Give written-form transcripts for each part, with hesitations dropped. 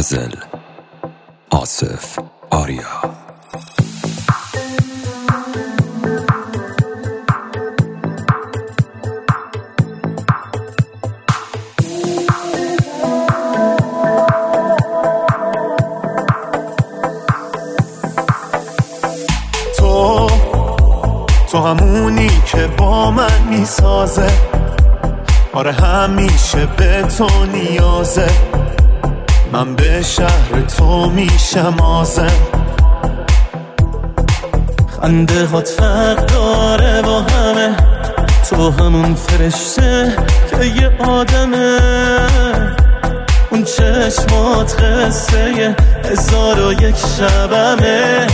غزل آصف آریا. تو همونی که با من میسازه، آره همیشه به تو نیازه. من به شهر تو میشم آزم. خنده هات فرق داره با همه، تو همون فرشته که یه آدمه. اون چشمات قصه 1001 شبمه.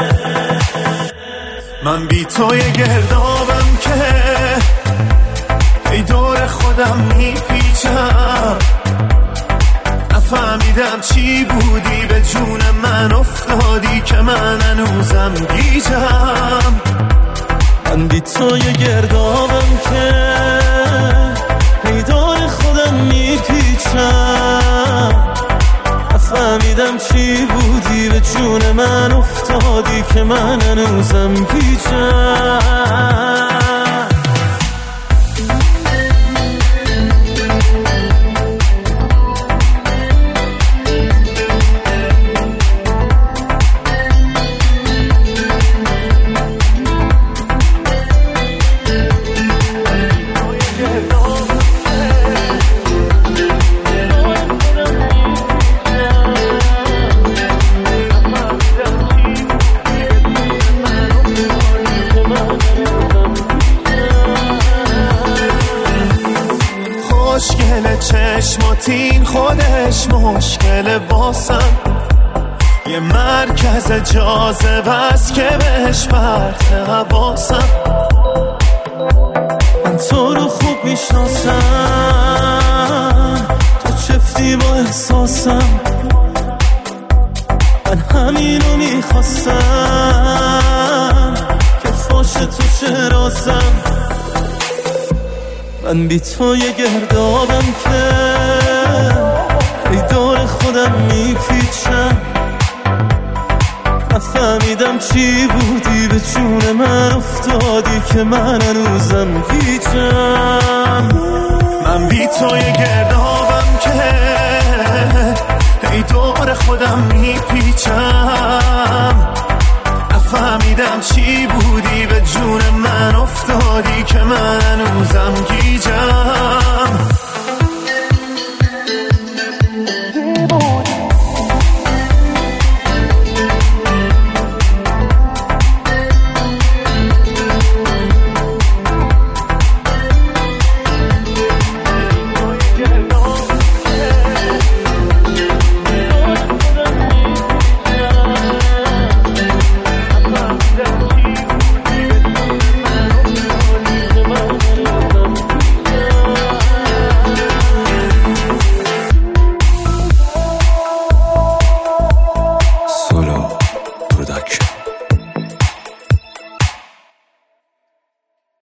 من بی تو یه گردابم که ای دور خودم میپیچم. نفهمیدم چی بودی به جون من افتادی که من هنوزم گیجم. من بی تو یه گردابم که ای دور خودم میپیچم. نفهمیدم چی بودی به جون من افتادی که من هنوزم گیجم. مشکل چشماتین خودش مشکل واسم. یه مرکز جاذبه است که بهش پرت حواسم. من تو رو خوب میشناسم، تو چفتی با احساسم. من همینو میخواستم که فاش تو چه رازم. من بی تو یه گردابم که ای دور خودم میپیچم. نفهمیدم چی بودی به جون من افتادی که من هنوزم گیجم. من بی تو یه گردابم که ای دور خودم میپیچم. نفهمیدم چی بودی به جون من افتادی که من هنوزم گیجم.